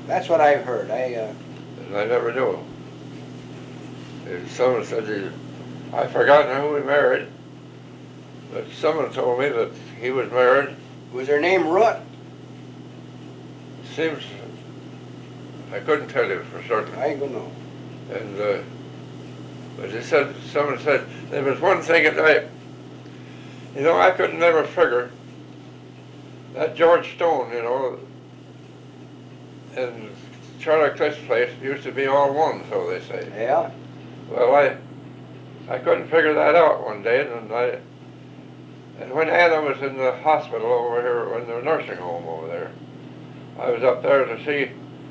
That's what I've heard. And I never knew him. And someone said I've forgotten who he married, but someone told me that he was married. Was her name Rutt? Seems I couldn't tell you for certain. I ain't gonna know. And but they said someone said there was one thing that I could never figure that George Stone, and Charlie Cliff's place used to be all one, so they say. Yeah. Well, I couldn't figure that out one day, and when Anna was in the hospital over here, in the nursing home over there, I was up there to see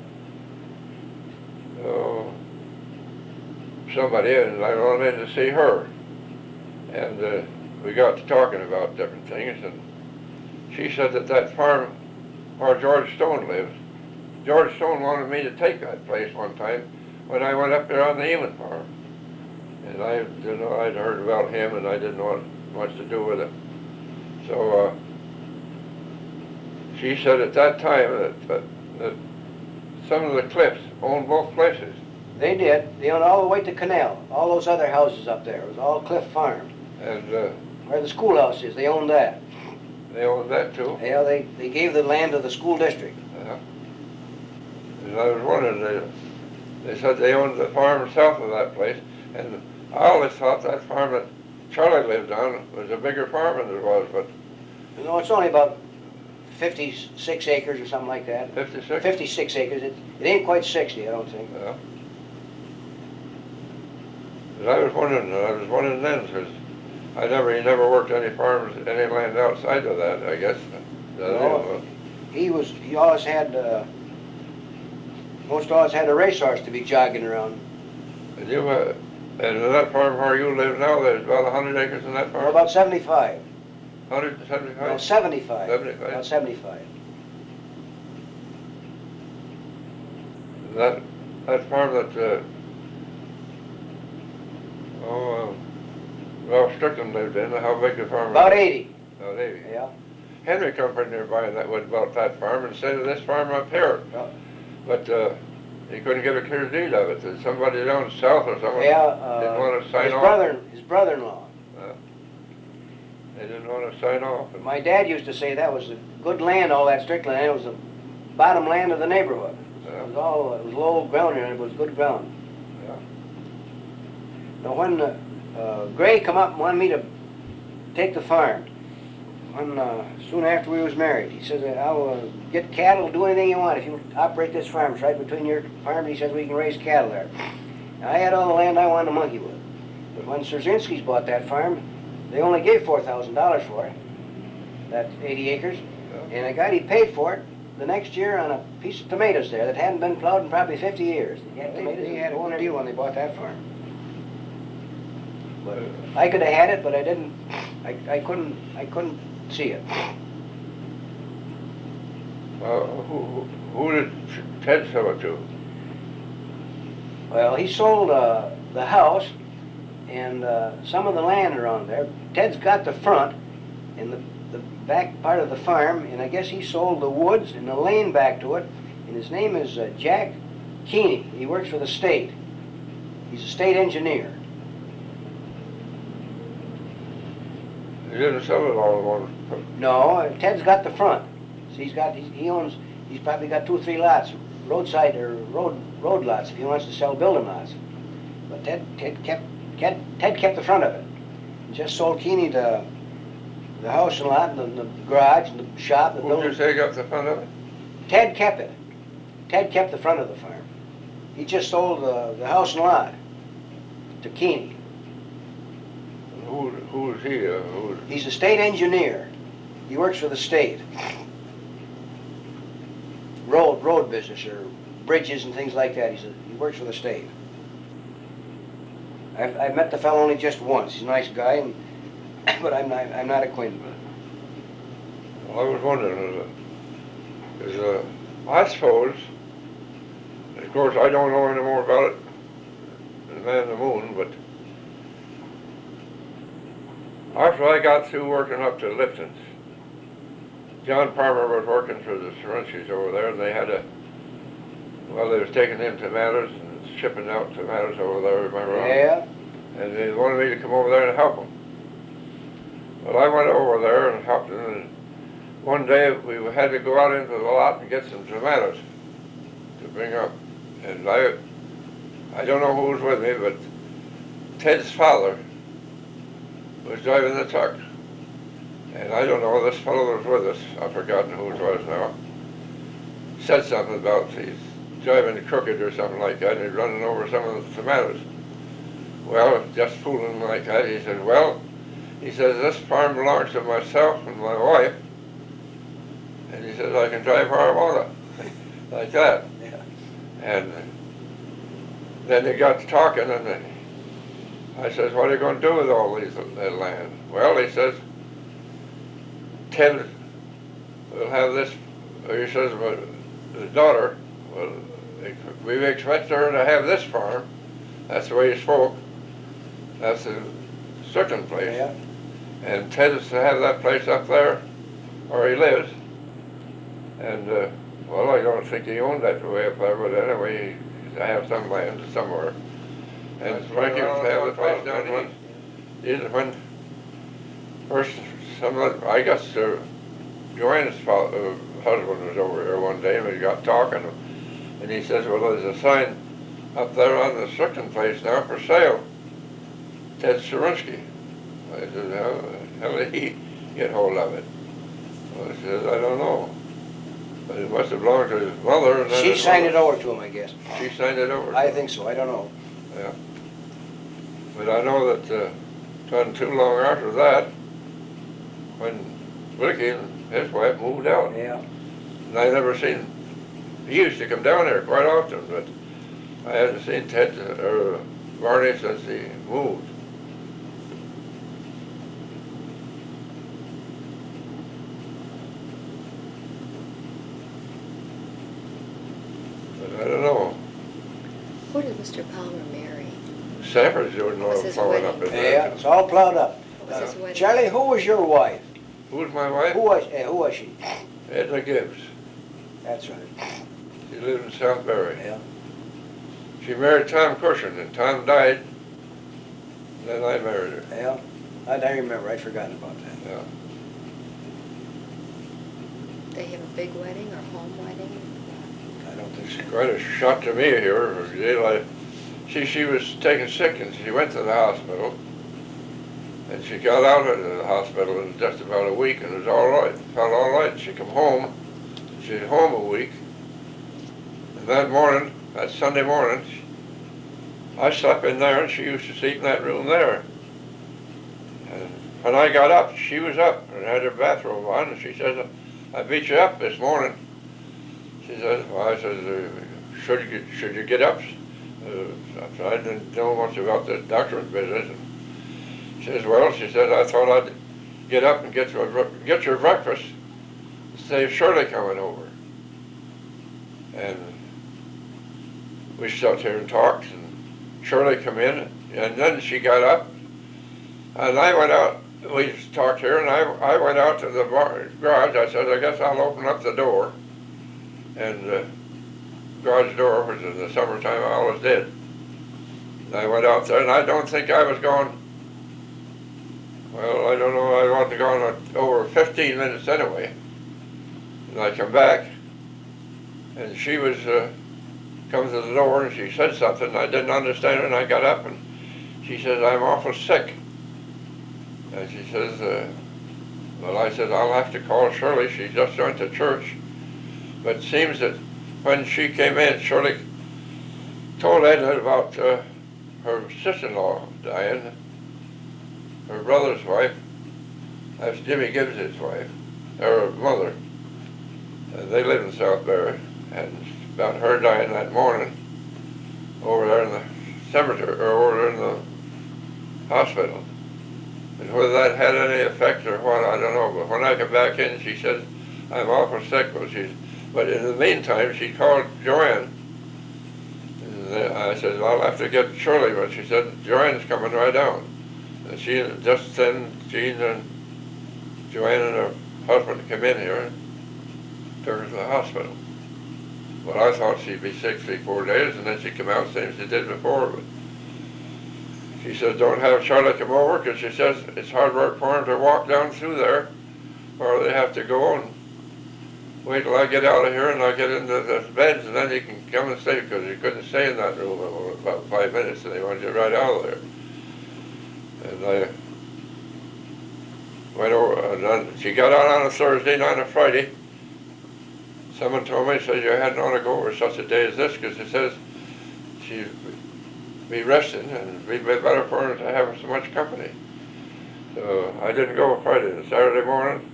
uh, somebody, and I went in to see her, and we got to talking about different things, and she said that farm where George Stone lives, George Stone wanted me to take that place one time when I went up there on the Eamon farm, and I'd heard about him, and I didn't want much to do with it. So she said at that time that some of the Cliffs owned both places. They did. They owned all the way to Canal. All those other houses up there. It was all Cliff Farm. And where the schoolhouse is, they owned that. They owned that too? Yeah, they gave the land to the school district. And I was wondering, they said they owned the farm south of that place, and I always thought that farm that Charlie lived on was a bigger farm than it was, but... No, it's only about 56 acres or something like that. 56? 56 acres. It ain't quite 60, I don't think. Yeah. And I was wondering then, because he never worked any farms, any land outside of that, I guess. No, he always had, most always had a racehorse to be jogging around. And and in that farm where you live now, there's about 100 acres in that farm? Or about 75. 175? No, 75. 75? About 75. That farm that, Ralph Strickland lived in, how big the farm was? About 80. About 80. Yeah. Henry come from nearby that would bought that farm instead of this farm up here. Yeah. But he couldn't get a clear deed of it. Somebody down south or someone didn't want to sign off. His brother-in-law. They didn't want to sign off. My dad used to say that was good land, all that Strickland land. It was the bottom land of the neighborhood. Yeah. It was low ground and it was good ground. Yeah. Now when Gray come up and wanted me to take the farm, soon after we was married, he says, I'll get cattle, do anything you want if you operate this farm. It's right between your farm. He says we can raise cattle there. Now, I had all the land I wanted to monkey with. But when Szerzynski's bought that farm, they only gave $4,000 for it, that 80 acres. Yeah. And I got he paid for it the next year on a piece of tomatoes there that hadn't been plowed in probably 50 years. They had a good deal when they bought that farm. But I could have had it, but I didn't. I couldn't see it. Who did Ted sell it to? Well, he sold the house and some of the land around there. Ted's got the front and the back part of the farm, and I guess he sold the woods and the lane back to it. And his name is Jack Keeney. He works for the state. He's a state engineer. He didn't sell it all at once. No, Ted's got the front. So he's probably got 2 or 3 lots, roadside or road lots if he wants to sell building lots. But Ted kept the front of it. He just sold Keeney the house and lot and the garage and the shop. Who did you say got the front of it? Ted kept it. Ted kept the front of the farm. He just sold the house and lot to Keeney. Who is he? He's a state engineer. He works for the state. Road business or bridges and things like that. He works for the state. I've met the fellow only just once. He's a nice guy, but I'm not acquainted with him. Well, I was wondering, because I suppose, of course, I don't know any more about it than Man in the Moon, but after I got through working up to Lipton's, John Palmer was working for the Szerzynskis over there, and they had Well, they was taking in tomatoes and shipping out tomatoes over there, remember? Yeah. And they wanted me to come over there and help them. Well, I went over there and helped them, and one day we had to go out into the lot and get some tomatoes to bring up. And I don't know who was with me, but Ted's father was driving the truck. And I don't know, this fellow was with us, I've forgotten who it was now, said something about he's driving crooked or something like that, and he's running over some of the tomatoes. Well, just fooling like that, he said, well, he says, this farm belongs to myself and my wife, and he says, I can drive where I want it, like that. Yeah. And then they got to talking, and I says, what are you going to do with all these land? Well, he says, Ted will have this, he says, well, the daughter, well, we expect her to have this farm. That's the way he spoke. That's a certain place. Yeah. And Ted is to have that place up there where he lives. And, well, I don't think he owned that way up there, but anyway, he's to have some land somewhere. And Frankie was to have the place down when first, I guess Joanne's husband was over here one day and we got talking, and he says, well, there's a sign up there on the Strickland place now for sale. Ted Surinsky. I said, how did he get hold of it? Well, he says, I don't know. But it must have belonged to his mother. And then She signed it over to him, I guess. She signed it over. I think so. I don't know. Yeah. But I know that wasn't too long after that when Wilkie and his wife moved out. Yeah. And I never seen, he used to come down there quite often, but I haven't seen Ted or Barney since he moved. But I don't know. Who did Mr. Palmer marry? Sanford's doing Was all his plowing up wedding? in there. Yeah, it's all plowed up. What was his wedding? Charlie, who was your wife? Who's my wife? Who was she? Edna Gibbs. That's right. She lived in Southbury. Yeah. She married Tom Cushion, and Tom died. Then I married her. Yeah. I remember. I'd forgotten about that. Yeah. They have a big wedding or home wedding? I don't think so. It's quite a shock to me here. She was taken sick and she went to the hospital. And she got out of the hospital in just about a week and was all right. Felt all right. She come home. She was home a week. And that morning, that Sunday morning, I slept in there and she used to sleep in that room there. And when I got up, she was up and had her bathrobe on, and she says, I beat you up this morning. She says, well, I says, should you get up? I didn't know much about the doctor's business. And she says, well, she said, I thought I'd get up and get your breakfast and save Shirley coming over. And we sat here and talked, and Shirley come in, and then she got up, and I went out. We talked here, and I went out to the garage. I said, I guess I'll open up the door. And the garage door, which in the summertime I always did. And I went out there, and I don't think I was gone, well, I don't know, I wasn't gone over 15 minutes anyway. And I come back, and she was come to the door, and she said something, and I didn't understand her, and I got up, and she says, I'm awful sick. And she says, well, I said, I'll have to call Shirley. She just went to church. But it seems that when she came in, Shirley told Edna about her sister-in-law dying, her brother's wife. That's Jimmy Gibbs' wife, her mother. They live in Southbury, and about her dying that morning over there in the cemetery, or over there in the hospital. And whether that had any effect or what, I don't know. But when I come back in, she said, I'm awful sick. But in the meantime, she called Joanne. And I said, I'll have to get Shirley. But she said, Joanne's coming right down. And she just then, Jean and Joanne and her husband came in here and took her to the hospital. Well, I thought she'd be sick 3-4 days, and then she'd come out same as she did before. But she says, don't have Charlie come over, because she says it's hard work for him to walk down through there, or they have to go and wait till I get out of here and I get into the beds, and then he can come and stay, because he couldn't stay in that room about 5 minutes, and they wanted you right out of there. And I went over, and then she got out on a Thursday, not a Friday. Someone told me, says, you hadn't ought to go over such a day as this, because it says she'd be resting, and it'd be better for her to have so much company. So I didn't go Friday. And Saturday morning,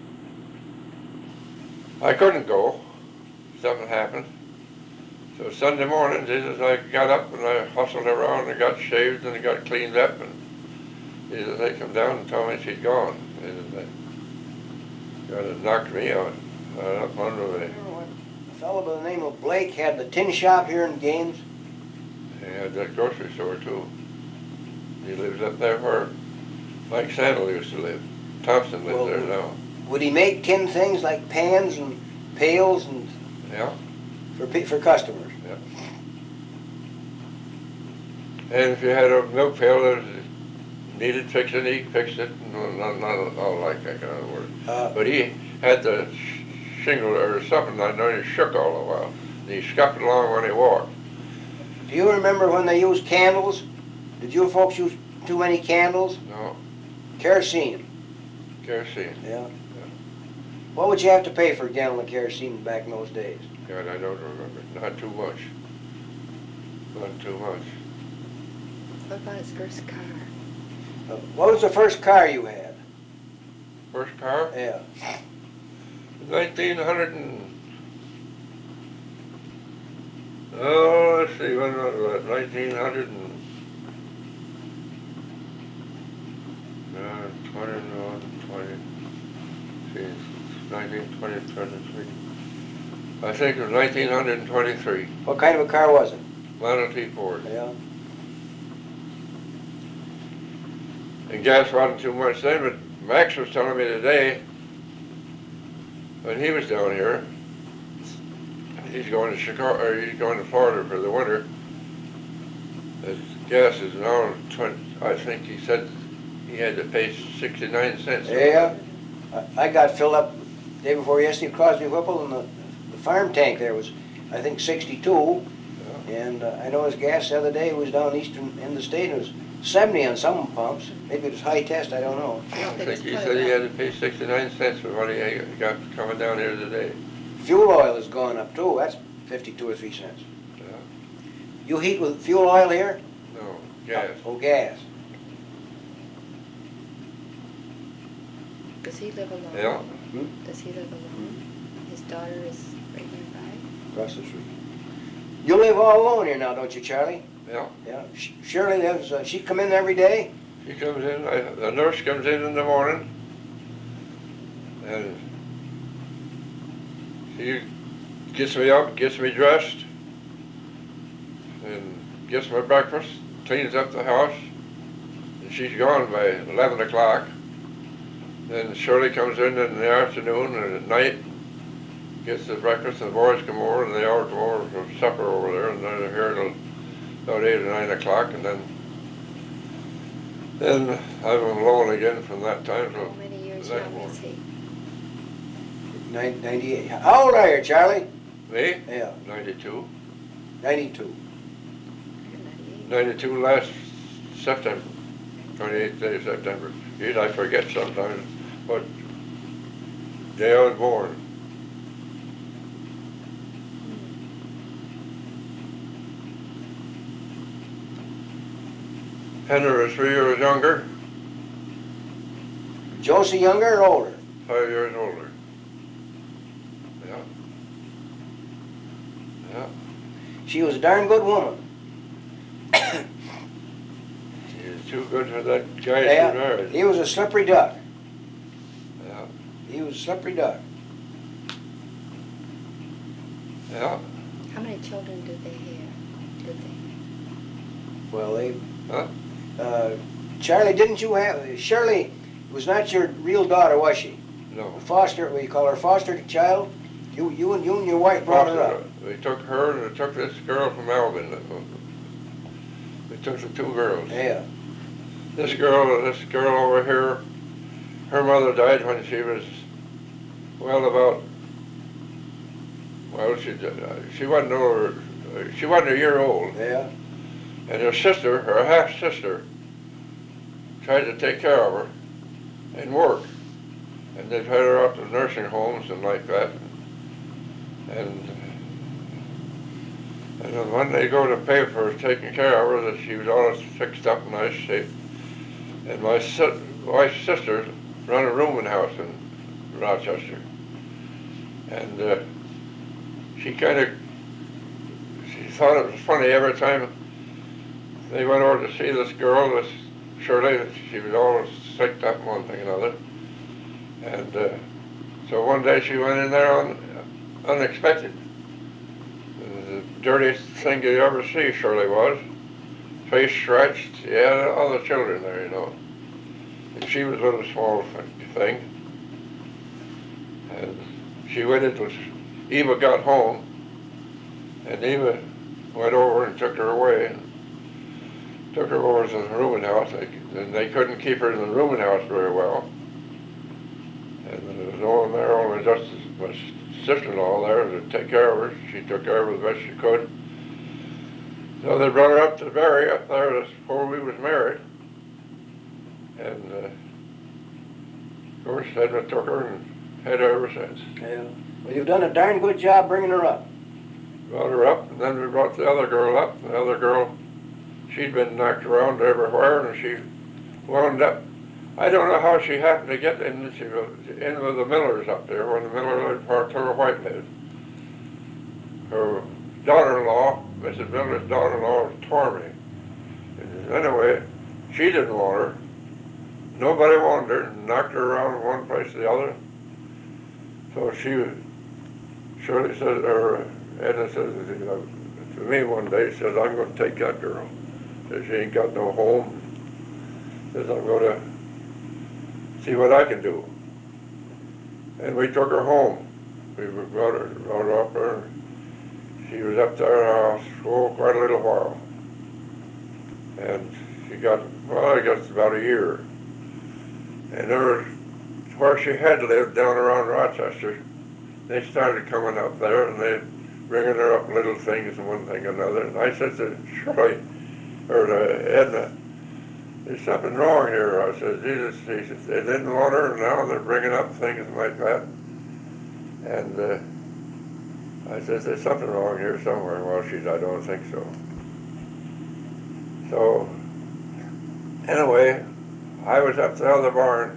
I couldn't go. Something happened. So Sunday morning, Jesus, I got up and I hustled around and got shaved and got cleaned up, and Jesus, they come down and told me she'd gone. Jesus, they kind of knocked me out up under the. A fellow by the name of Blake had the tin shop here in Gaines. He had that grocery store too. He lives up there where Mike Sandal used to live. Thompson lives there now. Would he make tin things like pans and pails and Yeah. for customers? Yeah. And if you had a milk pail that needed fixing, he fixed it. Not all like that kind of work. But he had the shingle or something. I know he shook all the while. And he scuffed along when he walked. Do you remember when they used candles? Did you folks use too many candles? No, Kerosene. kerosene. Yeah. What would you have to pay for a gallon of kerosene back in those days? God, I don't remember. Not too much. Not too much. What about his first car? What was the first car you had? First car? Yeah. 1900 and... Oh, let's see, when was that? 1900 and... 21, 20... See, 19, 20, 23... I think it was 1923. What kind of a car was it? Model T Ford. Yeah. And gas wasn't too much then, but Max was telling me today, when he was down here, he's going to Chicago, or he's going to Florida for the winter. The gas is now 20, I think he said he had to pay 69 cents. Yeah. I got filled up the day before yesterday, Crosby Whipple, and the farm tank there was, I think, 62. Yeah. And I know his gas the other day was down eastern in the state, and it was 70 on some pumps. Maybe it was high test, I don't know. I think he said he had to pay 69 cents for what he got coming down here today. Fuel oil has gone up too. That's 52 or 3 cents. Yeah. You heat with fuel oil here? No, gas. Oh, gas. Does he live alone? Yeah. Does he live alone? His daughter is right nearby? Across the street. You live all alone here now, don't you, Charlie? Yeah. Yeah. Shirley lives, she come in every day? She comes in, the nurse comes in the morning, and she gets me up, gets me dressed, and gets my breakfast, cleans up the house, and she's gone by 11 o'clock. Then Shirley comes in the afternoon and at night, gets the breakfast, and the boys come over, and they all come over for supper over there, and they're here till about 8 or 9 o'clock, and then I'm alone again from that time till How many years the next young is morning. he? 98. How old are you, Charlie? Me? Yeah, 92. 92. 98. 92 last September, 28th day of September. Geez, I forget sometimes what day I was born. Henry was 3 years younger, Josie younger or older? 5 years older. Yeah. Yeah. She was a darn good woman. He was too good for that guy she Yeah, married. he was a slippery duck. Yeah. He was a slippery duck. Yeah. How many children did they have? Did they? Well, they... Huh? Charlie, didn't you have... Shirley was not your real daughter, was she? No. Foster, what do you call her, foster child? You and your wife brought her up. They took her and they took this girl from Albion. They took the two girls. Yeah. This girl over here, her mother died when she was, well, she wasn't over, she wasn't a year old. Yeah. And her sister, her half-sister, tried to take care of her and work. And they've had her out to nursing homes and like that. And then when they go to pay for taking care of her, that she was all fixed up in nice shape. And my wife's sister run a rooming house in Rochester. And she thought it was funny every time they went over to see this girl, this Shirley. She was always sick up one thing and another. And so one day she went in there unexpected. The dirtiest thing you ever see, Shirley was. Face scratched. She had other children there, you know. And she was a little small thing. And she waited till Eva got home. And Eva went over and took her away. And took her over to the rooming house. And they couldn't keep her in the rooming house very well. And there was no one there, only just my sister-in-law there to take care of her. She took care of her the best she could. So they brought her up to Barry up there before we was married. And of course, Edna took her and had her ever since. Yeah. Well, you've done a darn good job bringing her up. Brought her up, and then we brought the other girl up. The other girl, she'd been knocked around everywhere, and she wound up. I don't know how she happened to get in. She was in with the Millers up there, when the Miller lived part of Whitehead. Her daughter-in-law, Mrs. Miller's daughter-in-law, was Tormey. And anyway, she didn't want her. Nobody wanted her, and knocked her around from one place to the other. So Shirley said, or Edna said to me one day, says, I'm going to take that girl. Says, she ain't got no home. Says, I'm going to see what I can do. And we took her home. We brought her up there. She was up there in our house for quite a little while. And she got, well, I guess about a year. And there, where she had lived down around Rochester, they started coming up there and they bringing her up little things and one thing and another. And I said to Shirley, or to Edna, there's something wrong here. I said, Jesus, he said, they didn't want her, and now they're bringing up things like that. And I said, there's something wrong here somewhere. Well, I don't think so. So, anyway, I was up to the other barn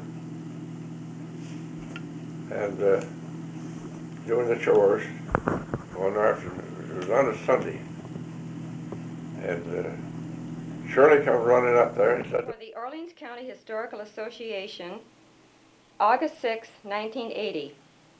and doing the chores one afternoon. It was on a Sunday. And Shirley come running up there and said, For the Orleans County Historical Association, August 6, 1980.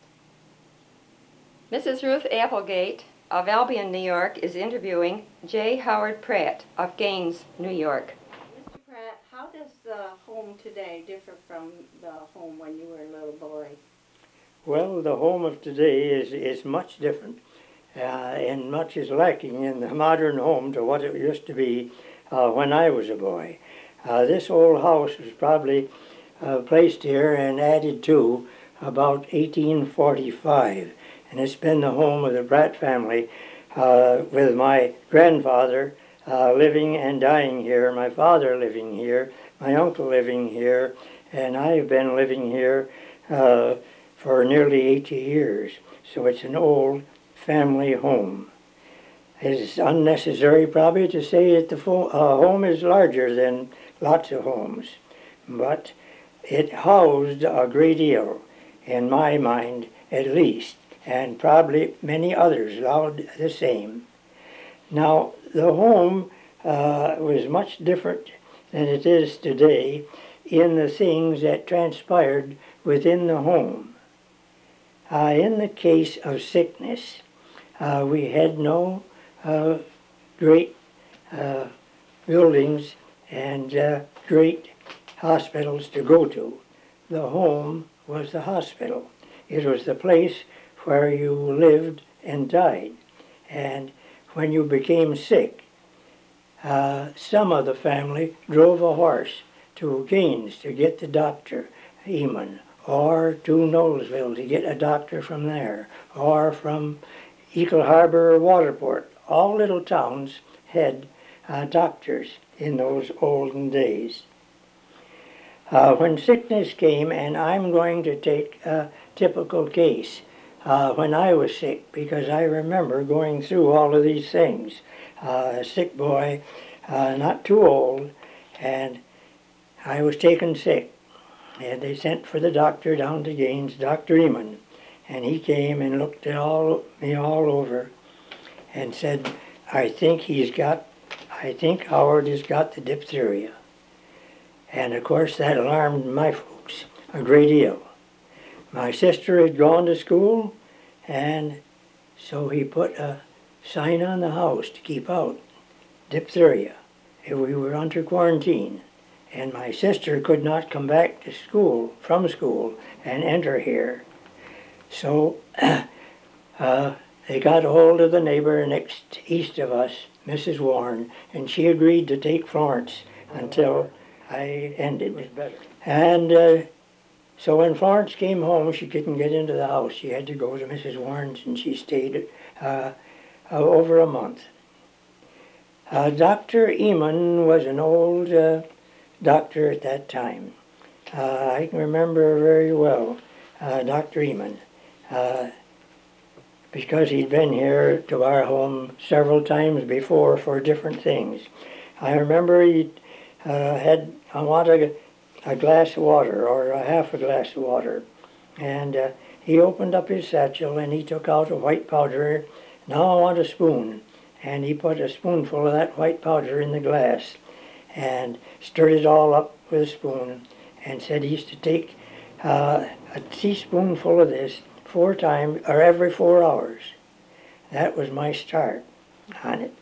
Mrs. Ruth Applegate of Albion, New York, is interviewing J. Howard Pratt of Gaines, New York. Mr. Pratt, how does the home today differ from the home when you were a little boy? Well, the home of today is much different, and much is lacking in the modern home to what it used to be when I was a boy. This old house was probably placed here and added to about 1845, and it's been the home of the Pratt family with my grandfather living and dying here, my father living here, my uncle living here, and I've been living here for nearly 80 years. So it's an old family home. It's unnecessary probably to say that the home is larger than lots of homes, but it housed a great deal, in my mind at least, and probably many others allowed the same. Now, the home was much different than it is today in the things that transpired within the home. In the case of sickness, we had no great buildings and great hospitals to go to. The home was the hospital. It was the place where you lived and died. And when you became sick, some of the family drove a horse to Gaines to get the doctor, Eamon, or to Knowlesville to get a doctor from there, or from Eagle Harbor or Waterport. All little towns had doctors in those olden days. When sickness came, and I'm going to take a typical case, when I was sick, because I remember going through all of these things. A sick boy, not too old, and I was taken sick. And they sent for the doctor down to Gaines, Dr. Eamon, and he came and looked at me all over and said, I think Howard has got the diphtheria. And of course that alarmed my folks a great deal. My sister had gone to school, and so he put a sign on the house to keep out diphtheria if we were under quarantine. And my sister could not come back to school, from school, and enter here. So they got a hold of the neighbor next east of us, Mrs. Warren, and she agreed to take Florence until I ended. And so when Florence came home, she couldn't get into the house. She had to go to Mrs. Warren's, and she stayed over a month. Dr. Eamon was an old doctor at that time. I can remember very well Dr. Eamon, because he'd been here to our home several times before for different things. I remember he I wanted a glass of water, or a half a glass of water, and he opened up his satchel and he took out a white powder. Now I want a spoon. And he put a spoonful of that white powder in the glass and stirred it all up with a spoon, and said he used to take a teaspoonful of this 4 times, or every 4 hours. That was my start on it.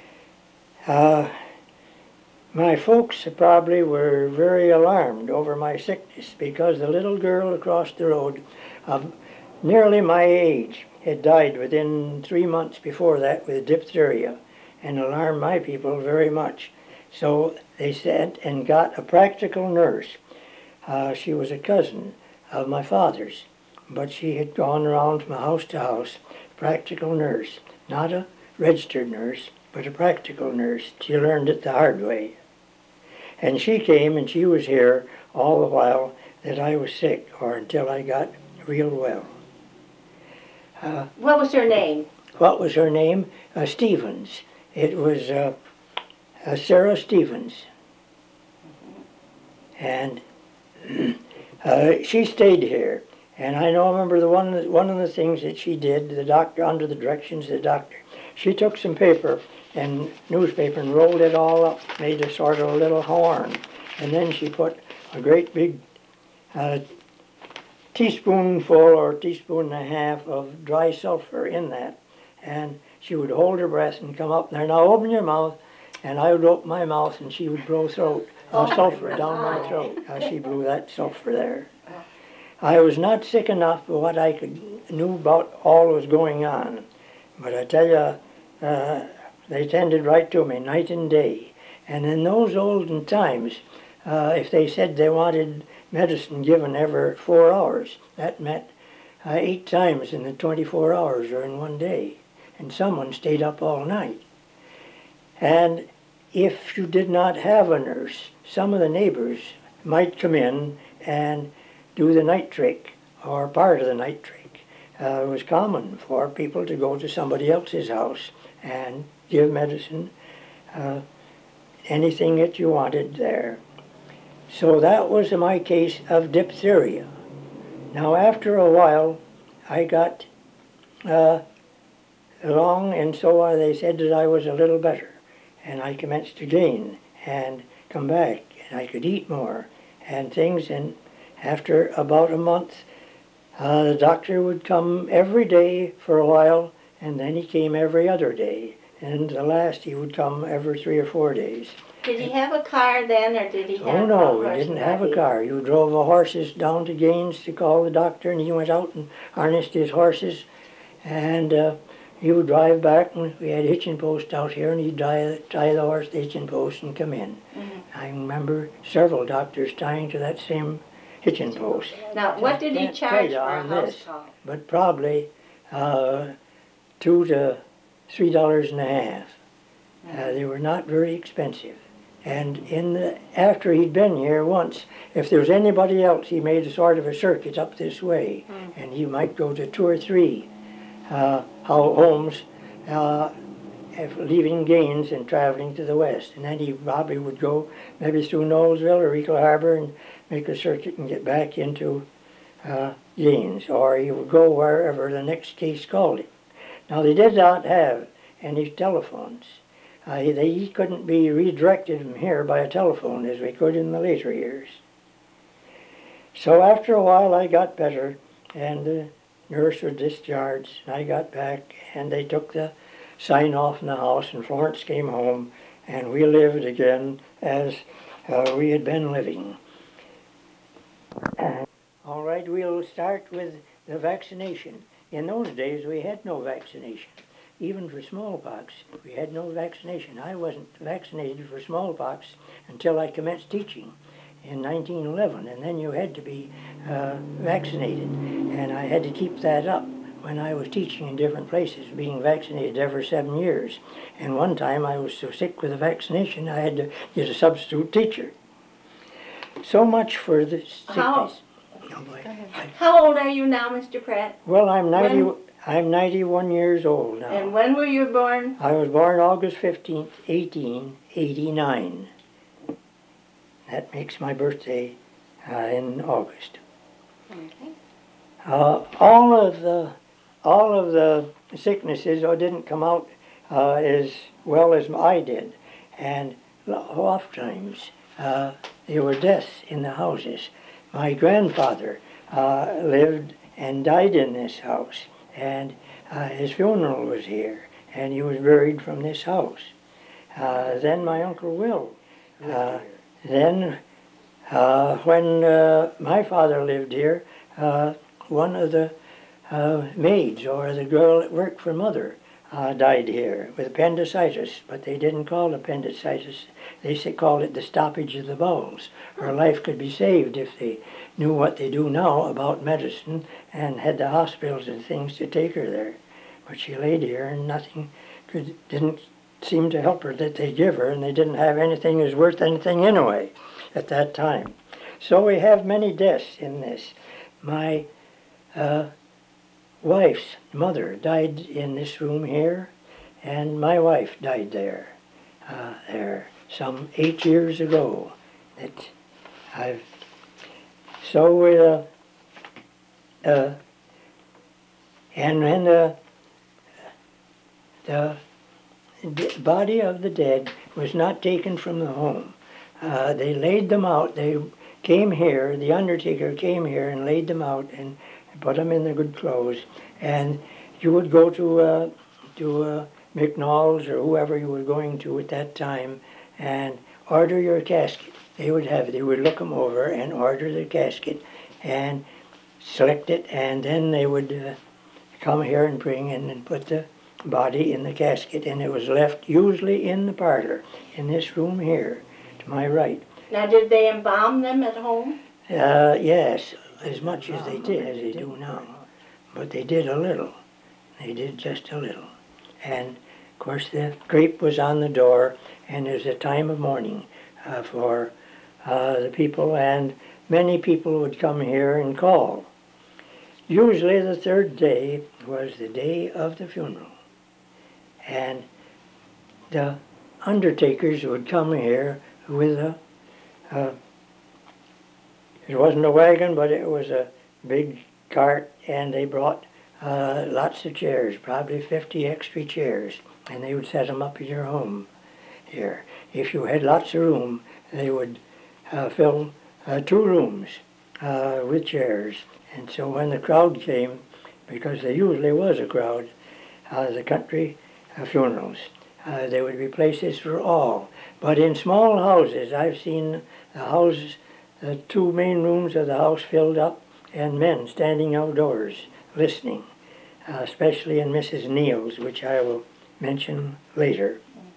My folks probably were very alarmed over my sickness, because the little girl across the road of nearly my age had died within 3 months before that with diphtheria, and alarmed my people very much. So they sent and got a practical nurse. She was a cousin of my father's, but she had gone around from house to house, practical nurse, not a registered nurse, but a practical nurse. She learned it the hard way. And she came, and she was here all the while that I was sick, or until I got real well. What was her name? What was her name? Stevens. It was Sarah Stevens. And she stayed here. And I remember one of the things that she did, the doctor, under the directions of the doctor, she took some paper and newspaper and rolled it all up, made a sort of a little horn. And then she put a great big teaspoonful or teaspoon and a half of dry sulfur in that. And she would hold her breath and come up there, now open your mouth, and I would open my mouth and she would blow sulfur down my throat. She blew that sulfur there. I was not sick enough for what I knew about all that was going on. But I tell you, they tended right to me night and day. And in those olden times, if they said they wanted medicine given every 4 hours, that meant 8 times in the 24 hours or in one day. And someone stayed up all night. And if you did not have a nurse, some of the neighbors might come in and do the night trick, or part of the night trick. It was common for people to go to somebody else's house and give medicine, anything that you wanted there. So that was my case of diphtheria. Now after a while, I got along, and so they said that I was a little better. And I commenced to gain and come back, and I could eat more and things. And after about a month, the doctor would come every day for a while, and then he came every other day. and the last he would come every 3 or 4 days. Did he have a car then, or did he have Oh no, a he horse didn't and have a buggy? car. You drove the horses down to Gaines to call the doctor, and he went out and harnessed his horses, and he would drive back, and we had hitching posts out here, and he'd tie the horse to the hitching post and come in. I remember several doctors tying to that same hitching post. Now, what did he Can't tell charge you for a on house this. call? But probably $2 to $3 and a half. They were not very expensive. And after he'd been here once, if there was anybody else, he made a sort of a circuit up this way, and he might go to 2 or 3 homes, leaving Gaines and traveling to the west. And then he probably would go maybe through Knowlesville or Eagle Harbor and make a circuit and get back into Gaines, or he would go wherever the next case called him. Now, they did not have any telephones. He couldn't be redirected from here by a telephone as we could in the later years. So after a while I got better, and the nurse was discharged, and I got back, and they took the sign off in the house, and Florence came home, and we lived again as we had been living. All right, we'll start with the vaccination. In those days we had no vaccination. Even for smallpox, we had no vaccination. I wasn't vaccinated for smallpox until I commenced teaching in 1911, and then you had to be vaccinated. And I had to keep that up when I was teaching in different places, being vaccinated every 7 years. And one time I was so sick with the vaccination, I had to get a substitute teacher. So much for the sickness. How old are you now, Mr. Pratt? Well, I'm 91 years old now. And when were you born? I was born August 15th, 1889. That makes my birthday in August. Okay. All of the sicknesses didn't come out as well as I did, and oftentimes there were deaths in the houses. My grandfather lived and died in this house, and his funeral was here, and he was buried from this house. Then my Uncle Will. Then when my father lived here, one of the maids, or the girl that worked for Mother, died here with appendicitis, but they didn't call it appendicitis. They called it the stoppage of the bowels. Her life could be saved if they knew what they do now about medicine and had the hospitals and things to take her there. But she laid here and nothing didn't seem to help her that they give her, and they didn't have anything that was worth anything anyway at that time. So we have many deaths in this. My wife's mother died in this room here, and my wife died there some 8 years ago. And when the body of the dead was not taken from the home, they laid them out. They came here, the undertaker came here and laid them out and put them in the good clothes. And you would go to McNall's or whoever you were going to at that time and order your casket. They would look them over and order the casket and select it, and then they would come here and bring in and put the body in the casket, and it was left usually in the parlor, in this room here, to my right. Now, did they embalm them at home? Yes, as much as they did, as they do now. But they did a little. They did just a little. And, of course, the drape was on the door, and it was a time of mourning for the people, and many people would come here and call. Usually the third day was the day of the funeral. And the undertakers would come here with it wasn't a wagon, but it was a big cart, and they brought lots of chairs, probably 50 extra chairs, and they would set them up in your home here. If you had lots of room, they would fill 2 rooms with chairs. And so when the crowd came, because there usually was a crowd, the country funerals, There would be places for all. But in small houses, I've seen the houses, the two main rooms of the house filled up and men standing outdoors listening, especially in Mrs. Neal's, which I will mention later.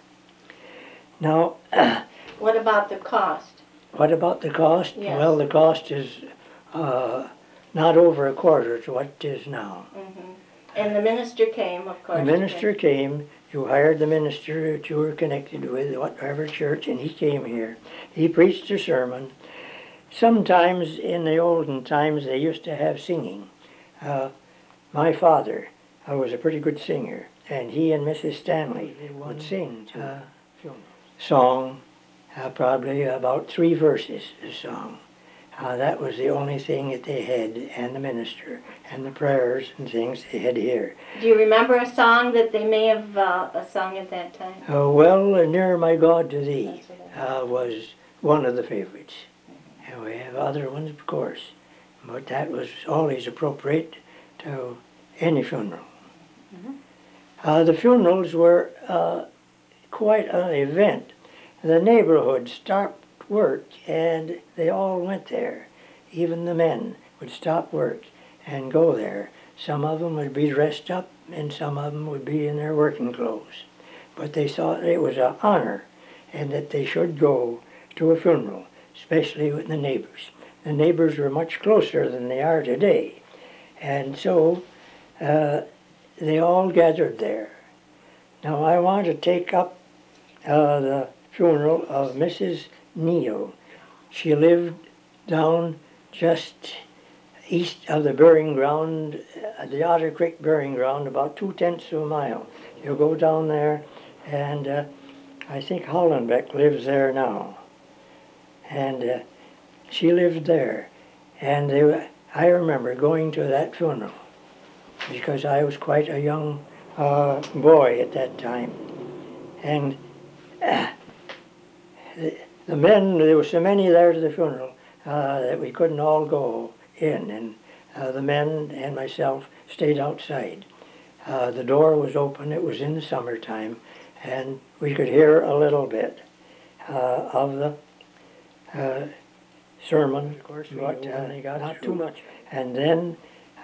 Now, What about the cost? what about the cost? Yes. Well, the cost is not over a quarter to what it is now. And the minister came, of course. The minister came, you hired the minister that you were connected with, whatever church, and he came here. He preached a sermon. Sometimes in the olden times they used to have singing. My father was a pretty good singer, and he and Mrs. Stanley would sing a song, probably about 3 verses a song. That was the only thing that they had, and the minister, and the prayers and things they had here. Do you remember a song that they may have sung at that time? Well, Nearer My God to Thee That's what was one of the favorites. And we have other ones, of course, but that was always appropriate to any funeral. The funerals were quite an event. The neighborhood stopped work and they all went there. Even the men would stop work and go there. Some of them would be dressed up and some of them would be in their working clothes. But they thought it was an honor and that they should go to a funeral, especially with the neighbors. The neighbors were much closer than they are today. And so they all gathered there. Now I want to take up the funeral of Mrs. Neal. She lived down just east of the burying ground, the Otter Creek burying ground, about 2/10 of a mile. You go down there, and I think Hollenbeck lives there now. And she lived there. And I remember going to that funeral because I was quite a young boy at that time. And the men, there were so many there to the funeral that we couldn't all go in, and the men and myself stayed outside. The door was open, it was in the summertime, and we could hear a little bit of the sermon, of course, but not too much. And then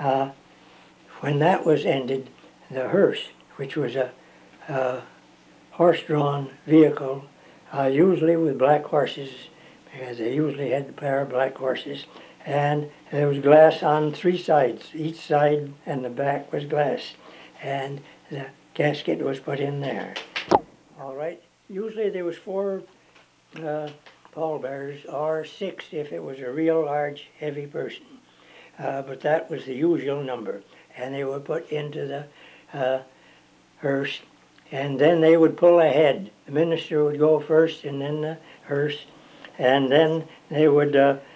when that was ended, the hearse, which was a horse-drawn vehicle, usually with black horses, because they usually had a pair of black horses, and there was glass on 3 sides. Each side and the back was glass, and the casket was put in there. All right. Usually there was 4 pallbearers, or 6 if it was a real large, heavy person. But that was the usual number, and they were put into the hearse. And then they would pull ahead. The minister would go first and then the hearse. And then they would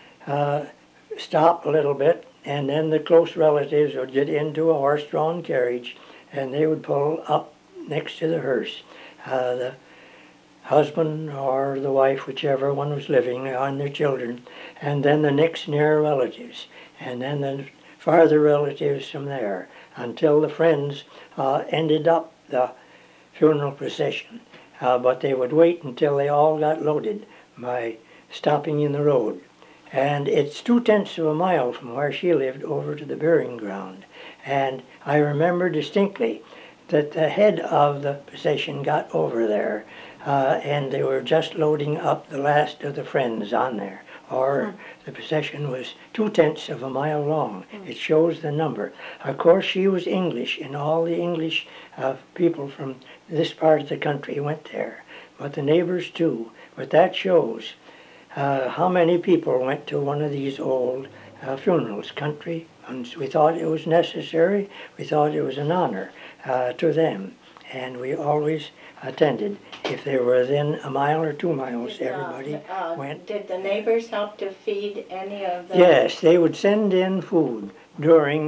stop a little bit. And then the close relatives would get into a horse-drawn carriage and they would pull up next to the hearse. The husband or the wife, whichever one was living, and their children. And then the next near relatives. And then the farther relatives from there. Until the friends ended up the funeral procession, but they would wait until they all got loaded by stopping in the road. And it's 2/10 of a mile from where she lived over to the burying ground. And I remember distinctly that the head of the procession got over there, and they were just loading up the last of the friends on there. Or the procession was 2/10 of a mile long. It shows the number. Of course, she was English, and all the English people from this part of the country went there, but the neighbors too. But that shows how many people went to one of these old funerals, country. And we thought it was necessary. We thought it was an honor to them, and we always attended. If they were within a mile or 2 miles, everybody went. Did the neighbors help to feed any of the... Yes, they would send in food during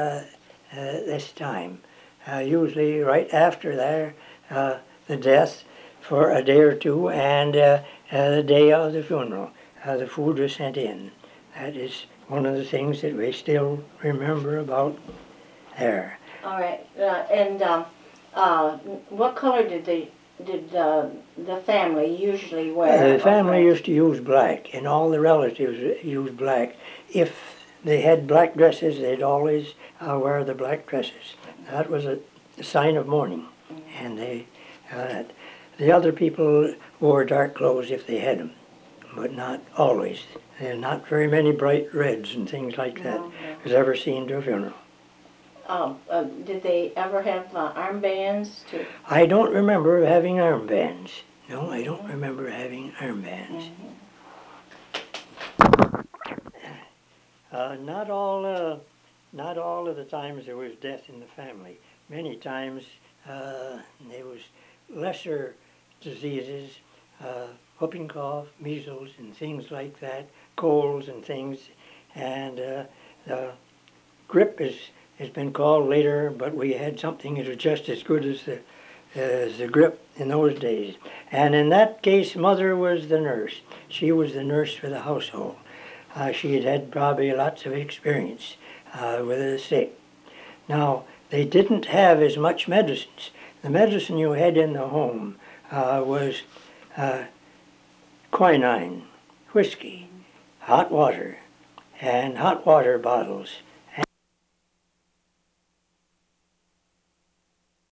this time, usually right after the death for a day or 2, and the day of the funeral. The food was sent in. That is one of the things that we still remember about there. All right, and what color did the did the family usually wear? The family used to use black, and all the relatives used black. If they had black dresses, they'd always wear the black dresses. That was a sign of mourning, and the other people wore dark clothes if they had them, but not always. There are not very many bright reds and things like that was ever seen to a funeral. Did they ever have armbands too? I don't remember having armbands. No, I don't remember having armbands. Not all of the times there was death in the family. Many times there was lesser diseases, whooping cough, measles, and things like that, colds and things, and the grip has been called later, but we had something that was just as good as the grip in those days. And in that case, Mother was the nurse. She was the nurse for the household. She had had probably lots of experience with the sick. Now, they didn't have as much medicines. The medicine you had in the home was quinine, whiskey, hot water, and hot water bottles.